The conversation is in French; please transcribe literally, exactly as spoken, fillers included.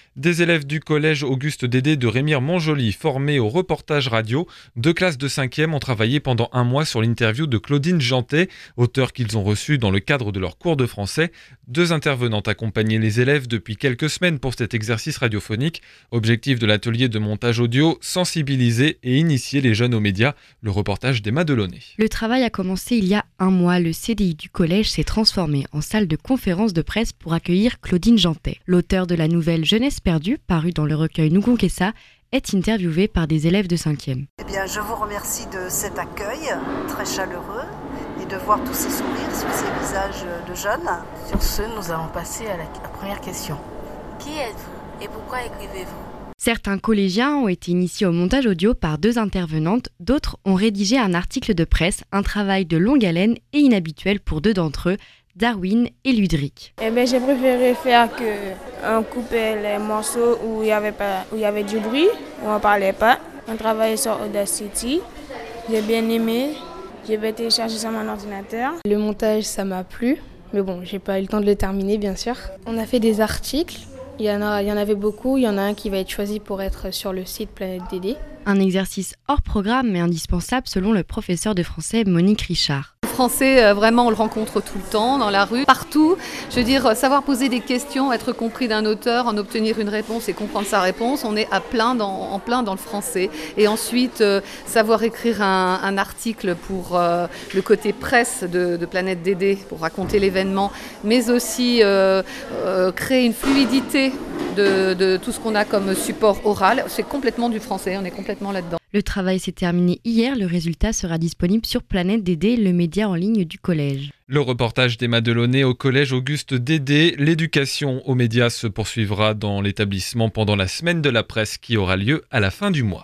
Des élèves du collège Auguste Dédé de Remire-Montjoly, formés au reportage radio, deux classes de cinquième ont travaillé pendant un mois sur l'interview de Claudine Jantet, auteure qu'ils ont reçue dans le cadre de leur cours de français. Deux intervenantes accompagnaient les élèves depuis quelques semaines pour cet exercice radiophonique. Objectif de l'atelier de montage audio, sensibiliser et initier les jeunes aux médias. Le reportage d'Emma Delaunay. Le travail a commencé il y a un mois. Le C D I du collège s'est transformé en salle de conférence de presse pour accueillir Claudine Jantet. L'auteure de la nouvelle Jeunesse perdue, parue dans le recueil Nugunkesa, est interviewée par des élèves de cinquième. Eh bien, je vous remercie de cet accueil très chaleureux et de voir tous ces sourires sur ces visages de jeunes. Sur ce, nous allons passer à la, à la première question. Qui êtes-vous et pourquoi écrivez-vous ? Certains collégiens ont été initiés au montage audio par deux intervenantes, d'autres ont rédigé un article de presse, un travail de longue haleine et inhabituel pour deux d'entre eux, Darwin et Ludric. Eh bien, j'ai préféré faire que on coupait les morceaux où il y avait pas, où il y avait du bruit, où on parlait pas. On travaillait sur Audacity. J'ai bien aimé. Je vais télécharger sur mon ordinateur. Le montage, ça m'a plu, mais bon, j'ai pas eu le temps de le terminer, bien sûr. On a fait des articles. Il y en a, il y en avait beaucoup. Il y en a un qui va être choisi pour être sur le site Planète Dédé. Un exercice hors programme mais indispensable selon le professeur de français Monique Richard. Le français, vraiment, on le rencontre tout le temps, dans la rue, partout. Je veux dire, savoir poser des questions, être compris d'un auteur, en obtenir une réponse et comprendre sa réponse, on est à plein dans, en plein dans le français. Et ensuite, euh, savoir écrire un, un article pour euh, le côté presse de, de Planète Dédé, pour raconter l'événement, mais aussi euh, euh, créer une fluidité de, de tout ce qu'on a comme support oral. C'est complètement du français, on est complètement là-dedans. Le travail s'est terminé hier, le résultat sera disponible sur Planète Dédé, le média en ligne du collège. Le reportage d'Emma Delaunay au collège Auguste Dédé. L'éducation aux médias se poursuivra dans l'établissement pendant la semaine de la presse qui aura lieu à la fin du mois.